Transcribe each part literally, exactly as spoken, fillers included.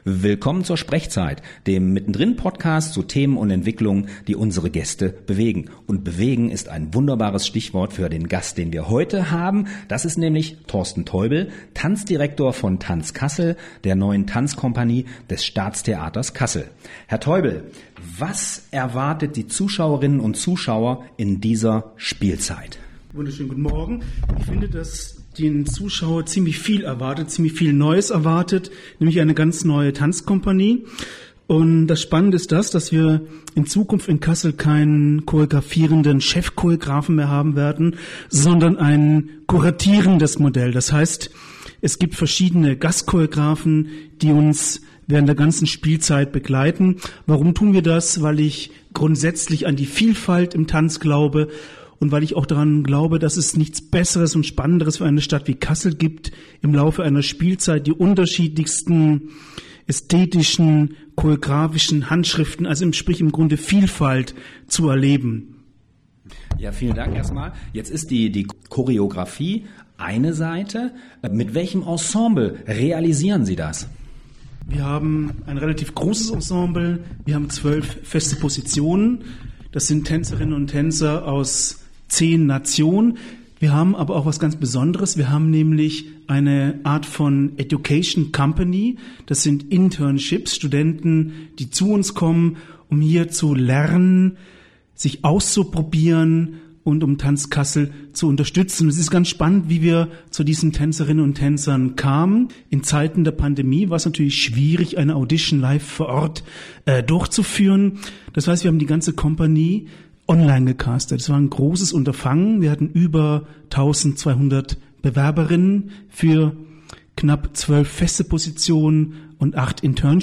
Willkommen zur Sprechzeit, dem Mittendrin-Podcast zu Themen und Entwicklungen, die unsere Gäste bewegen. Und bewegen ist ein wunderbares Stichwort für den Gast, den wir heute haben. Das ist nämlich Thorsten Teubel, Tanzdirektor von Tanz Kassel, der neuen Tanzkompanie des Staatstheaters Kassel. Herr Teubel, was erwartet die Zuschauerinnen und Zuschauer in dieser Spielzeit? Wunderschönen guten Morgen. Ich finde, dass den Zuschauer ziemlich viel erwartet, ziemlich viel Neues erwartet, nämlich eine ganz neue Tanzkompanie. Und das Spannende ist das, dass wir in Zukunft in Kassel keinen choreografierenden Chefchoreografen mehr haben werden, sondern ein kuratierendes Modell. Das heißt, es gibt verschiedene Gastchoreografen, die uns während der ganzen Spielzeit begleiten. Warum tun wir das? Weil ich grundsätzlich an die Vielfalt im Tanz glaube und weil ich auch daran glaube, dass es nichts Besseres und Spannenderes für eine Stadt wie Kassel gibt, im Laufe einer Spielzeit die unterschiedlichsten ästhetischen, choreografischen Handschriften, also im Sprich im Grunde Vielfalt zu erleben. Ja, vielen Dank erstmal. Jetzt ist die, die Choreografie eine Seite. Mit welchem Ensemble realisieren Sie das? Wir haben ein relativ großes Ensemble. Wir haben zwölf feste Positionen. Das sind Tänzerinnen und Tänzer aus zehn Nationen. Wir haben aber auch was ganz Besonderes. Wir haben nämlich eine Art von Education Company. Das sind Internships, Studenten, die zu uns kommen, um hier zu lernen, sich auszuprobieren und um Tanz Kassel zu unterstützen. Es ist ganz spannend, wie wir zu diesen Tänzerinnen und Tänzern kamen. In Zeiten der Pandemie war es natürlich schwierig, eine Audition live vor Ort äh, durchzuführen. Das heißt, wir haben die ganze Kompanie online gecastet. Es war ein großes Unterfangen. Wir hatten über eintausendzweihundert Bewerberinnen für knapp zwölf feste Positionen und acht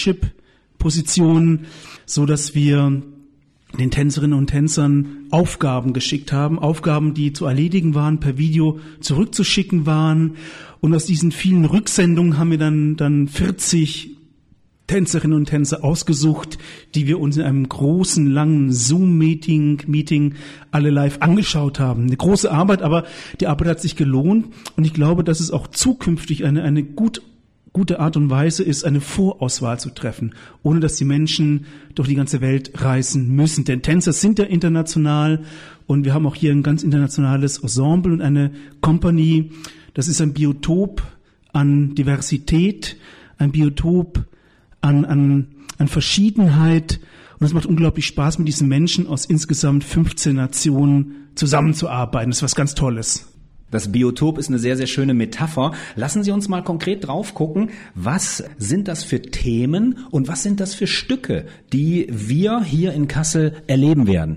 Internship-Positionen, so dass wir den Tänzerinnen und Tänzern Aufgaben geschickt haben, Aufgaben, die zu erledigen waren, per Video zurückzuschicken waren. Und aus diesen vielen Rücksendungen haben wir dann, dann vierzig Tänzerinnen und Tänzer ausgesucht, die wir uns in einem großen, langen Zoom-Meeting Meeting alle live angeschaut haben. Eine große Arbeit, aber die Arbeit hat sich gelohnt. Und ich glaube, dass es auch zukünftig eine, eine gut gute Art und Weise ist, eine Vorauswahl zu treffen, ohne dass die Menschen durch die ganze Welt reisen müssen. Denn Tänzer sind ja international und wir haben auch hier ein ganz internationales Ensemble und eine Company. Das ist ein Biotop an Diversität, ein Biotop an, an, an Verschiedenheit. Und es macht unglaublich Spaß, mit diesen Menschen aus insgesamt fünfzehn Nationen zusammenzuarbeiten. Das ist was ganz Tolles. Das Biotop ist eine sehr, sehr schöne Metapher. Lassen Sie uns mal konkret drauf gucken, was sind das für Themen und was sind das für Stücke, die wir hier in Kassel erleben werden?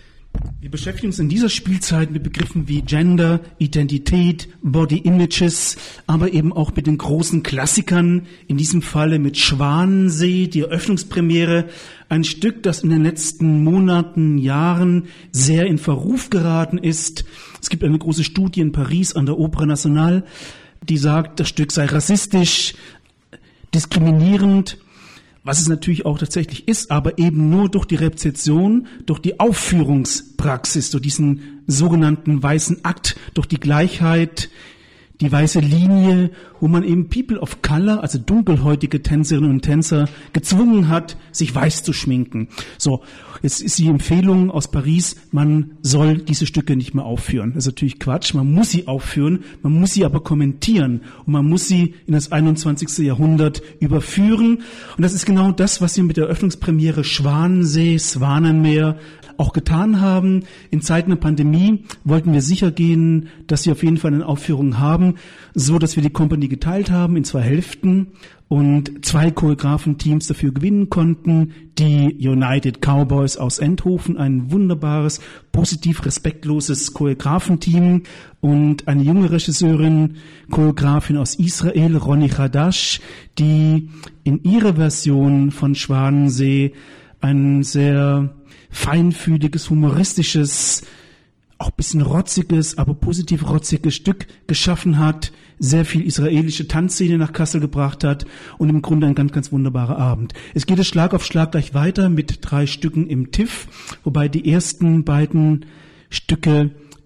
Wir beschäftigen uns in dieser Spielzeit mit Begriffen wie Gender, Identität, Body Images, aber eben auch mit den großen Klassikern, in diesem Falle mit Schwanensee, die Eröffnungspremiere, ein Stück, das in den letzten Monaten, Jahren sehr in Verruf geraten ist. Es gibt eine große Studie in Paris an der Opéra Nationale, die sagt, das Stück sei rassistisch, diskriminierend, was es natürlich auch tatsächlich ist, aber eben nur durch die Rezeption, durch die Aufführungspraxis, durch diesen sogenannten weißen Akt, durch die Gleichheit, die weiße Linie, wo man eben People of Color, also dunkelhäutige Tänzerinnen und Tänzer, gezwungen hat, sich weiß zu schminken. So, jetzt ist die Empfehlung aus Paris, man soll diese Stücke nicht mehr aufführen. Das ist natürlich Quatsch, man muss sie aufführen, man muss sie aber kommentieren und man muss sie in das einundzwanzigste Jahrhundert überführen. Und das ist genau das, was wir mit der Eröffnungspremiere Schwanensee, Swanenmeer auch getan haben. In Zeiten der Pandemie wollten wir sicher gehen, dass wir auf jeden Fall eine Aufführung haben, so dass wir die Company geteilt haben in zwei Hälften und zwei Choreografenteams dafür gewinnen konnten. Die United Cowboys aus Endhofen, ein wunderbares, positiv respektloses Choreografenteam und eine junge Regisseurin, Choreografin aus Israel, Ronny Hadash, die in ihrer Version von Schwanensee ein sehr feinfühliges, humoristisches, auch ein bisschen rotziges, aber positiv rotziges Stück geschaffen hat, sehr viel israelische Tanzszene nach Kassel gebracht hat und im Grunde ein ganz, ganz wunderbarer Abend. Es geht es Schlag auf Schlag gleich weiter mit drei Stücken im T I F F, wobei die ersten beiden Stücke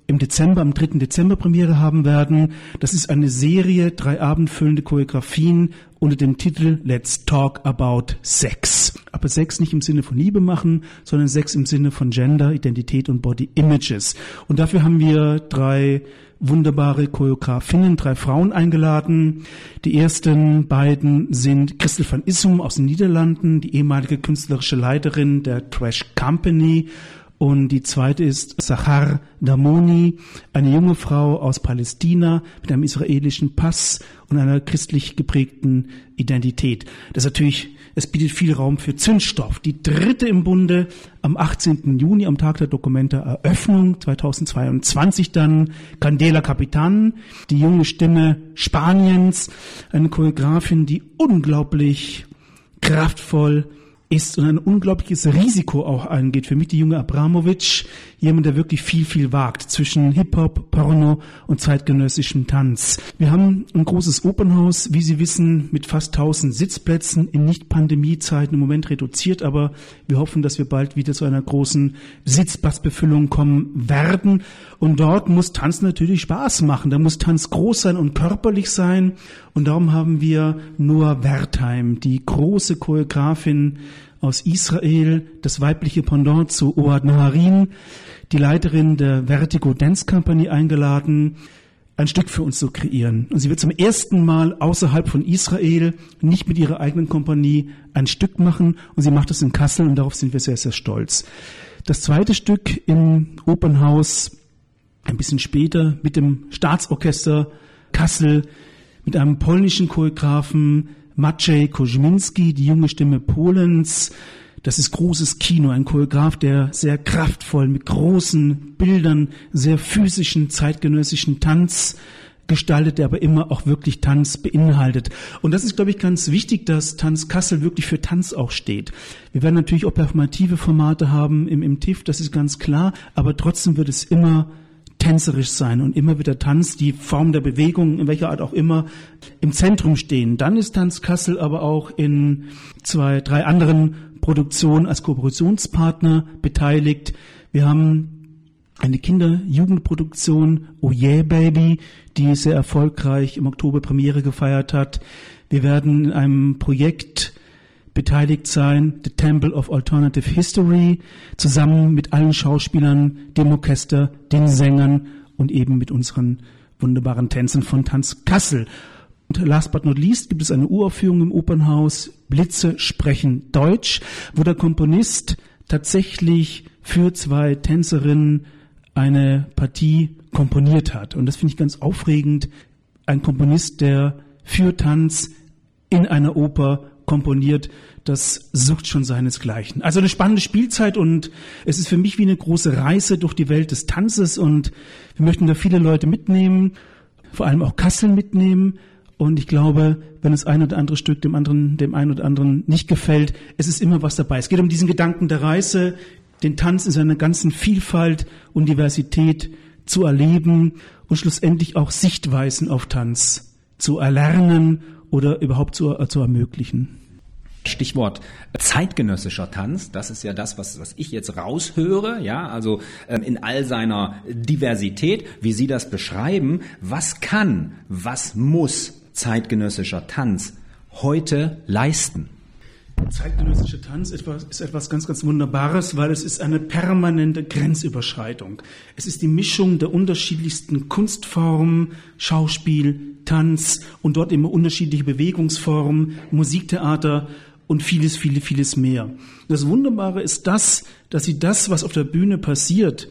im Dezember, am dritten Dezember Premiere haben werden. Das ist eine Serie, drei abendfüllende Choreografien unter dem Titel Let's Talk About Sex. Aber Sex nicht im Sinne von Liebe machen, sondern Sex im Sinne von Gender, Identität und Body Images. Und dafür haben wir drei wunderbare Choreografinnen, drei Frauen eingeladen. Die ersten beiden sind Christel van Issum aus den Niederlanden, die ehemalige künstlerische Leiterin der Trash Company. Und die zweite ist Sahar Damoni, eine junge Frau aus Palästina mit einem israelischen Pass und einer christlich geprägten Identität. Das ist natürlich, es bietet viel Raum für Zündstoff. Die dritte im Bunde am achtzehnten Juni, am Tag der Documenta-Eröffnung zweitausendzweiundzwanzig dann, Candela Capitan, die junge Stimme Spaniens, eine Choreografin, die unglaublich kraftvoll ist und ein unglaubliches Risiko auch eingeht. Für mich die junge Abramovic, jemand, der wirklich viel, viel wagt zwischen Hip-Hop, Porno und zeitgenössischem Tanz. Wir haben ein großes Opernhaus, wie Sie wissen, mit fast tausend Sitzplätzen in Nicht-Pandemie-Zeiten im Moment reduziert, aber wir hoffen, dass wir bald wieder zu einer großen Sitzplatzbefüllung kommen werden. Und dort muss Tanz natürlich Spaß machen. Da muss Tanz groß sein und körperlich sein. Und darum haben wir Noah Wertheim, die große Choreografin aus Israel, das weibliche Pendant zu Ohad Naharin, die Leiterin der Vertigo Dance Company eingeladen, ein Stück für uns zu kreieren. Und sie wird zum ersten Mal außerhalb von Israel, nicht mit ihrer eigenen Kompanie, ein Stück machen. Und sie macht es in Kassel und darauf sind wir sehr, sehr stolz. Das zweite Stück im Opernhaus, ein bisschen später, mit dem Staatsorchester Kassel, mit einem polnischen Choreografen, Maciej Koźmiński, die junge Stimme Polens. Das ist großes Kino, ein Choreograf, der sehr kraftvoll mit großen Bildern, sehr physischen, zeitgenössischen Tanz gestaltet, der aber immer auch wirklich Tanz beinhaltet. Und das ist, glaube ich, ganz wichtig, dass Tanz Kassel wirklich für Tanz auch steht. Wir werden natürlich auch performative Formate haben im, im T I F, das ist ganz klar, aber trotzdem wird es immer tänzerisch sein und immer wird der Tanz, die Form der Bewegung, in welcher Art auch immer, im Zentrum stehen. Dann ist Tanz Kassel aber auch in zwei, drei anderen Produktionen als Kooperationspartner beteiligt. Wir haben eine Kinder-Jugendproduktion, Oh Yeah Baby, die sehr erfolgreich im Oktober Premiere gefeiert hat. Wir werden in einem Projekt beteiligt sein, The Temple of Alternative History, zusammen mit allen Schauspielern, dem Orchester, den Sängern und eben mit unseren wunderbaren Tänzern von Tanz Kassel. Und last but not least gibt es eine Uraufführung im Opernhaus, Blitze sprechen Deutsch, wo der Komponist tatsächlich für zwei Tänzerinnen eine Partie komponiert hat. Und das finde ich ganz aufregend. Ein Komponist, der für Tanz in einer Oper komponiert, das sucht schon seinesgleichen. Also eine spannende Spielzeit und es ist für mich wie eine große Reise durch die Welt des Tanzes und wir möchten da viele Leute mitnehmen, vor allem auch Kassel mitnehmen und ich glaube, wenn das ein oder andere Stück dem anderen, dem einen oder anderen nicht gefällt, es ist immer was dabei. Es geht um diesen Gedanken der Reise, den Tanz in seiner ganzen Vielfalt und Diversität zu erleben und schlussendlich auch Sichtweisen auf Tanz zu erlernen oder überhaupt zu, zu ermöglichen. Stichwort zeitgenössischer Tanz, das ist ja das, was, was ich jetzt raushöre, ja, also ähm, in all seiner Diversität, wie Sie das beschreiben. Was kann, was muss zeitgenössischer Tanz heute leisten? Zeitgenössischer Tanz ist etwas, ist etwas ganz, ganz Wunderbares, weil es ist eine permanente Grenzüberschreitung. Es ist die Mischung der unterschiedlichsten Kunstformen, Schauspiel, Tanz und dort immer unterschiedliche Bewegungsformen, Musiktheater und vieles, vieles, vieles mehr. Das Wunderbare ist das, dass Sie das, was auf der Bühne passiert,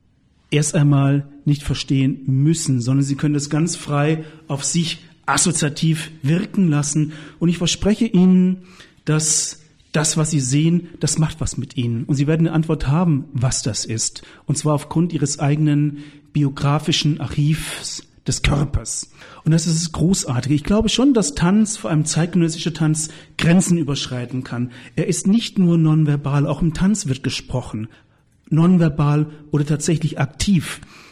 erst einmal nicht verstehen müssen, sondern Sie können das ganz frei auf sich assoziativ wirken lassen. Und ich verspreche Ihnen, dass das, was Sie sehen, das macht was mit Ihnen. Und Sie werden eine Antwort haben, was das ist. Und zwar aufgrund Ihres eigenen biografischen Archivs des Körpers. Und das ist das Großartige. Ich glaube schon, dass Tanz, vor allem zeitgenössischer Tanz, Grenzen überschreiten kann. Er ist nicht nur nonverbal, auch im Tanz wird gesprochen. Nonverbal oder tatsächlich aktiv.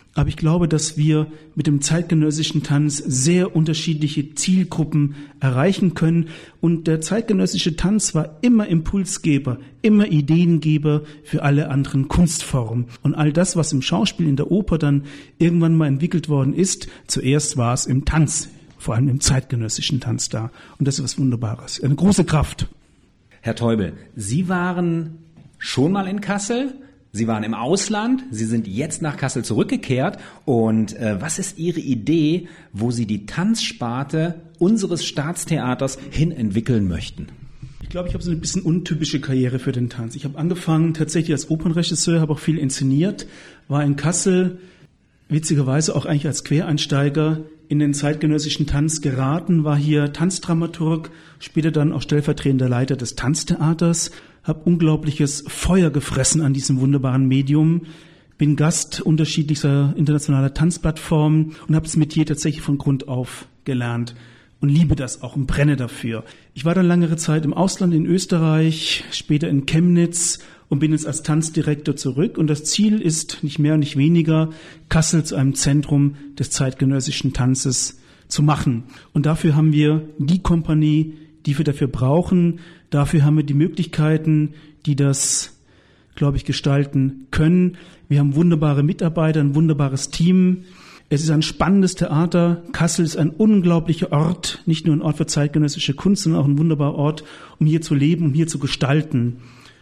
Aber ich glaube, dass wir mit dem zeitgenössischen Tanz sehr unterschiedliche Zielgruppen erreichen können. Und der zeitgenössische Tanz war immer Impulsgeber, immer Ideengeber für alle anderen Kunstformen. Und all das, was im Schauspiel, in der Oper dann irgendwann mal entwickelt worden ist, zuerst war es im Tanz, vor allem im zeitgenössischen Tanz da. Und das ist was Wunderbares, eine große Kraft. Herr Teubel, Sie waren schon mal in Kassel? Sie waren im Ausland, Sie sind jetzt nach Kassel zurückgekehrt und äh, was ist Ihre Idee, wo Sie die Tanzsparte unseres Staatstheaters hin entwickeln möchten? Ich glaube, ich habe so ein bisschen untypische Karriere für den Tanz. Ich habe angefangen tatsächlich als Opernregisseur, habe auch viel inszeniert, war in Kassel witzigerweise auch eigentlich als Quereinsteiger in den zeitgenössischen Tanz geraten, war hier Tanzdramaturg, später dann auch stellvertretender Leiter des Tanztheaters, habe unglaubliches Feuer gefressen an diesem wunderbaren Medium, bin Gast unterschiedlicher internationaler Tanzplattformen und habe das Metier tatsächlich von Grund auf gelernt und liebe das auch und brenne dafür. Ich war dann langere Zeit im Ausland in Österreich, später in Chemnitz und bin jetzt als Tanzdirektor zurück. Und das Ziel ist nicht mehr und nicht weniger, Kassel zu einem Zentrum des zeitgenössischen Tanzes zu machen. Und dafür haben wir die Kompanie, die wir dafür brauchen. Dafür haben wir die Möglichkeiten, die das, glaube ich, gestalten können. Wir haben wunderbare Mitarbeiter, ein wunderbares Team. Es ist ein spannendes Theater. Kassel ist ein unglaublicher Ort, nicht nur ein Ort für zeitgenössische Kunst, sondern auch ein wunderbarer Ort, um hier zu leben, um hier zu gestalten.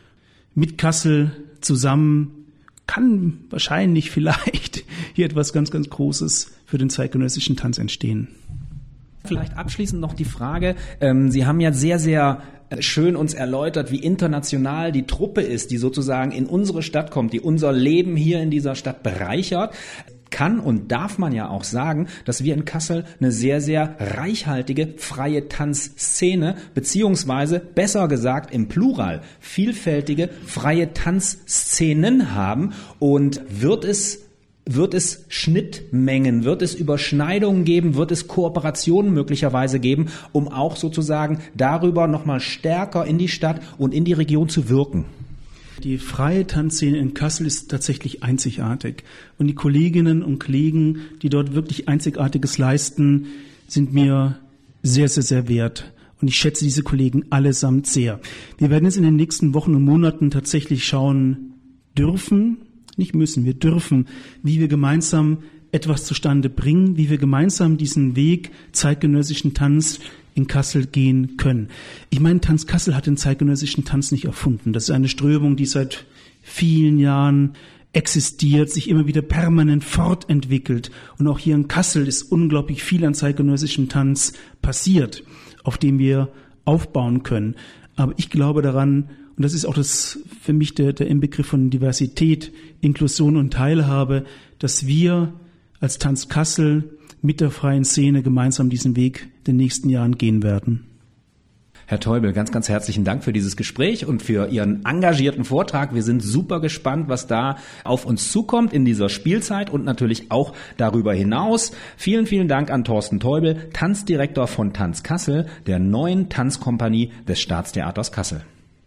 Mit Kassel zusammen kann wahrscheinlich vielleicht hier etwas ganz, ganz Großes für den zeitgenössischen Tanz entstehen. Vielleicht abschließend noch die Frage, ähm, Sie haben ja sehr, sehr schön uns erläutert, wie international die Truppe ist, die sozusagen in unsere Stadt kommt, die unser Leben hier in dieser Stadt bereichert. Kann und darf man ja auch sagen, dass wir in Kassel eine sehr, sehr reichhaltige freie Tanzszene, beziehungsweise besser gesagt im Plural, vielfältige freie Tanzszenen haben. Und wird es Wird es Schnittmengen, wird es Überschneidungen geben, wird es Kooperationen möglicherweise geben, um auch sozusagen darüber nochmal stärker in die Stadt und in die Region zu wirken? Die freie Tanzszene in Kassel ist tatsächlich einzigartig. Und die Kolleginnen und Kollegen, die dort wirklich Einzigartiges leisten, sind mir sehr, sehr, sehr wert. Und ich schätze diese Kollegen allesamt sehr. Wir werden jetzt in den nächsten Wochen und Monaten tatsächlich schauen dürfen, nicht müssen, wir dürfen, wie wir gemeinsam etwas zustande bringen, wie wir gemeinsam diesen Weg zeitgenössischen Tanz in Kassel gehen können. Ich meine, Tanz Kassel hat den zeitgenössischen Tanz nicht erfunden. Das ist eine Strömung, die seit vielen Jahren existiert, sich immer wieder permanent fortentwickelt. Und auch hier in Kassel ist unglaublich viel an zeitgenössischem Tanz passiert, auf dem wir aufbauen können. Aber ich glaube daran, und das ist auch das für mich der, der Inbegriff von Diversität, Inklusion und Teilhabe, dass wir als Tanz Kassel mit der freien Szene gemeinsam diesen Weg in den nächsten Jahren gehen werden. Herr Teubel, ganz, ganz herzlichen Dank für dieses Gespräch und für Ihren engagierten Vortrag. Wir sind super gespannt, was da auf uns zukommt in dieser Spielzeit und natürlich auch darüber hinaus. Vielen, vielen Dank an Thorsten Teubel, Tanzdirektor von Tanz Kassel, der neuen Tanzkompanie des Staatstheaters Kassel.